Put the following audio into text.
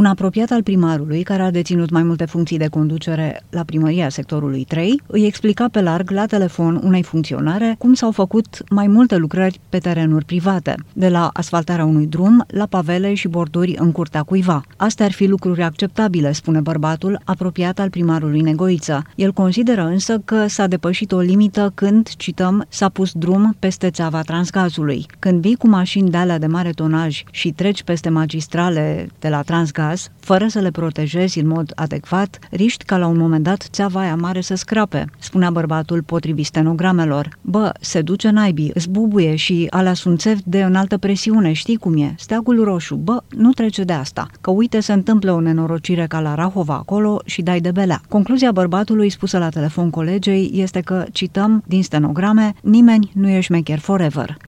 Un apropiat al primarului, care a deținut mai multe funcții de conducere la primăria sectorului 3, îi explica pe larg la telefon unei funcționare cum s-au făcut mai multe lucrări pe terenuri private, de la asfaltarea unui drum la pavele și borduri în curtea cuiva. Astea ar fi lucruri acceptabile, spune bărbatul, apropiat al primarului Negoiță. El consideră însă că s-a depășit o limită când, cităm, s-a pus drum peste țeava Transgazului. Când vii cu mașini de alea de mare tonaj și treci peste magistrale de la Transgaz, fără să le protejezi în mod adecvat, riști ca la un moment dat țeava aia mare să scrape, spunea bărbatul potrivit stenogramelor. Bă, se duce naibii, îți bubuie și alea sunt țevi de înaltă presiune, știi cum e, steagul roșu, bă, nu trece de asta, că uite se întâmplă o nenorocire ca la Rahova acolo și dai de belea. Concluzia bărbatului spusă la telefon colegei este că, cităm din stenograme, nimeni nu e șmecher forever.